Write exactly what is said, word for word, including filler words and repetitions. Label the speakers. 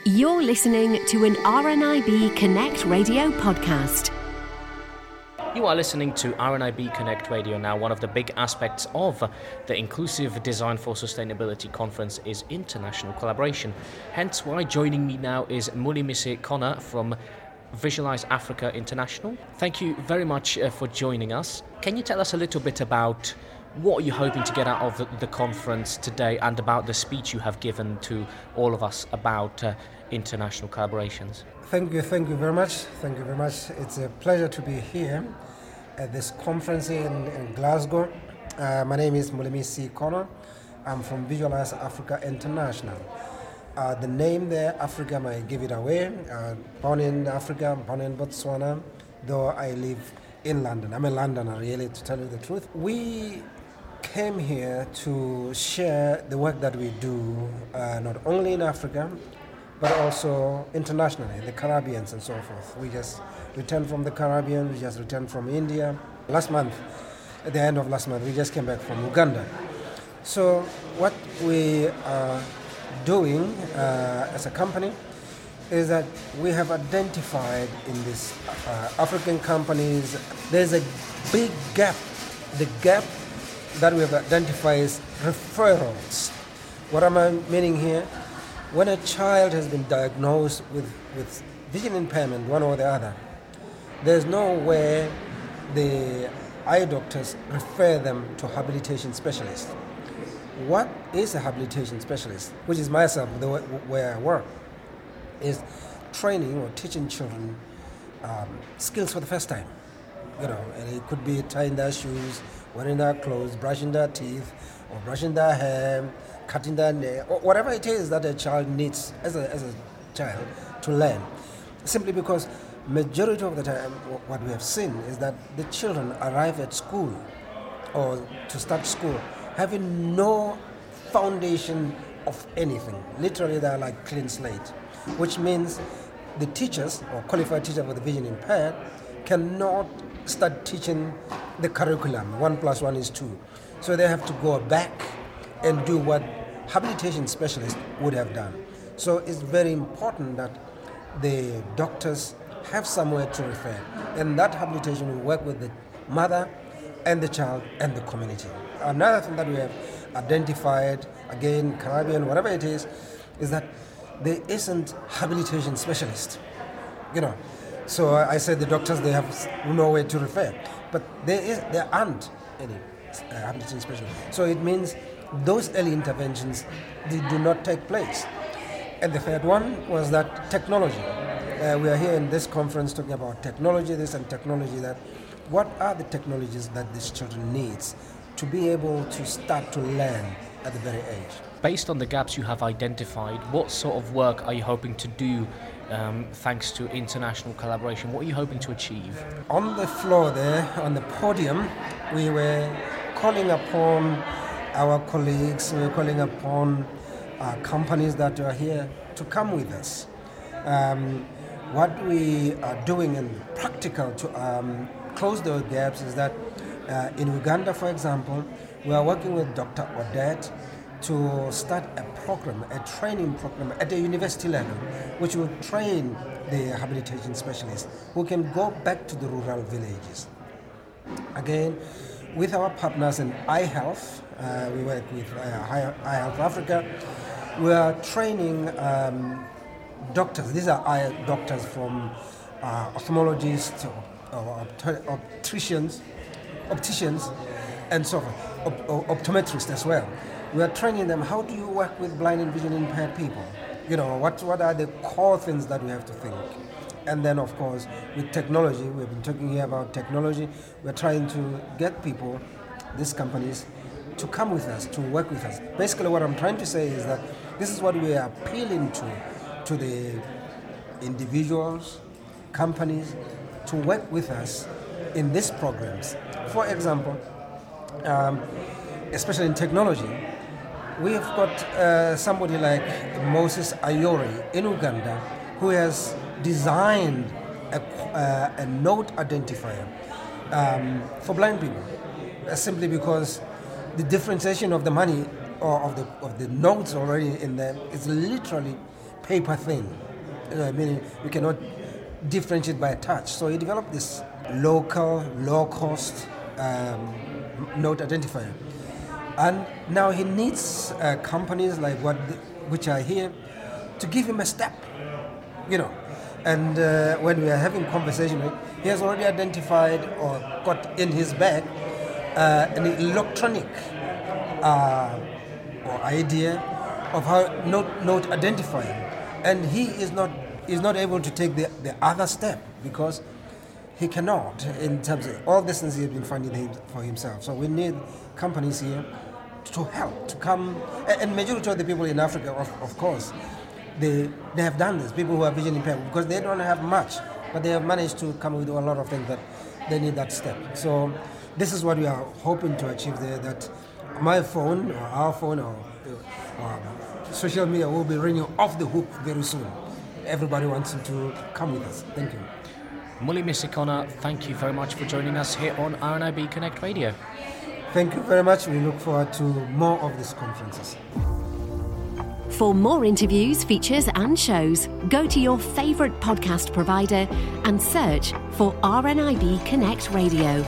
Speaker 1: You're listening to an R N I B Connect Radio podcast.
Speaker 2: You are listening to R N I B Connect Radio now. One of the big aspects of the Inclusive Design for Sustainability Conference is international collaboration. Hence why joining me now is Mulimise Connor from Visualize Africa International. Thank you very much uh, for joining us. Can you tell us a little bit about what you're hoping to get out of the, the conference today and about the speech you have given to all of us about uh, international collaborations?
Speaker 3: Thank you, thank you very much. Thank you very much. It's a pleasure to be here at this conference in, in Glasgow. Uh, my name is Mulimise Connor. I'm from Visualize Africa International. Uh, the name there, Africa, might give it away. Uh, born in Africa, born in Botswana, though I live in London. I'm a Londoner, really, to tell you the truth. We came here to share the work that we do, uh, not only in Africa, but also internationally, the Caribbean and so forth. We just returned from the Caribbean, we just returned from India. Last month, at the end of last month, we just came back from Uganda. So what we are doing uh, as a company is that we have identified in these uh, African companies, there's a big gap. The gap that we have identified is referrals. What am I meaning here? When a child has been diagnosed with, with vision impairment, one or the other, there's no way the eye doctors refer them to habilitation specialists. What is a habilitation specialist, which is myself, the way, where I work, is training or teaching children um, skills for the first time. You know, and it could be tying their shoes, wearing their clothes, brushing their teeth, or brushing their hair, cutting their nail, or whatever it is that a child needs as a, as a child to learn. Simply because majority of the time what we have seen is that the children arrive at school or to start school having no foundation of anything. Literally they're like clean slate, which means the teachers or qualified teachers for the vision impaired cannot start teaching the curriculum. One plus one is two. So they have to go back and do what habilitation specialists would have done. So it's very important that the doctors have somewhere to refer. And that habilitation will work with the mother and the child and the community. Another thing that we have identified, again, Caribbean, whatever it is, is that there isn't habilitation specialists. You know, so I said the doctors, they have nowhere to refer. But there is, there aren't any uh, habilitation specialists. So it means those early interventions, they do not take place. And the third one was that technology. Uh, we are here in this conference talking about technology, this and technology that. What are the technologies that these children need to be able to start to learn at the very age?
Speaker 2: Based on the gaps you have identified, what sort of work are you hoping to do um, thanks to international collaboration? What are you hoping to achieve?
Speaker 3: On the floor there, on the podium, we were calling upon our colleagues, we were calling upon uh, companies that are here to come with us. Um, what we are doing in practical to um, close those gaps is that uh, in Uganda, for example, we are working with Doctor Odette to start a program, a training program at the university level, which will train the rehabilitation specialists who can go back to the rural villages. Again, with our partners in iHealth, uh, we work with uh, iHealth Africa, we are training um, doctors. These are eye doctors from uh, ophthalmologists, or opticians, opticians, and so forth, Op- optometrists as well. We are training them. How do you work with blind and vision impaired people? You know, what what are the core things that we have to think? And then, of course, with technology, we've been talking here about technology. We're trying to get people, these companies, to come with us, to work with us. Basically, what I'm trying to say is that this is what we are appealing to, to the individuals, companies, to work with us in these programs. For example, um, especially in technology, we have got uh, somebody like Moses Ayori in Uganda who has designed a, uh, a note identifier um, for blind people, uh, simply because the differentiation of the money or of the of the notes already in them is literally paper thin, uh, meaning you cannot differentiate by touch. So he developed this local, low-cost um, note identifier. And now he needs uh, companies like what the, which are here to give him a step, you know. And uh, when we are having conversation, he has already identified or got in his bag uh, an electronic uh, or idea of how note, note identifying. And he is not is not able to take the, the other step because he cannot, in terms of all these things he has been finding for himself. So we need companies here to help, to come, and majority of the people in Africa, of, of course, they they have done this, people who are vision impaired, because they don't have much, but they have managed to come with a lot of things that they need that step. So this is what we are hoping to achieve there, that my phone, or our phone, or, or social media will be ringing off the hook very soon. Everybody wants to come with us. Thank you.
Speaker 2: Mulimisi Kona, thank you very much for joining us here on R N I B Connect Radio.
Speaker 3: Thank you very much. We look forward to more of these conferences.
Speaker 1: For more interviews, features and shows, go to your favourite podcast provider and search for R N I B Connect Radio.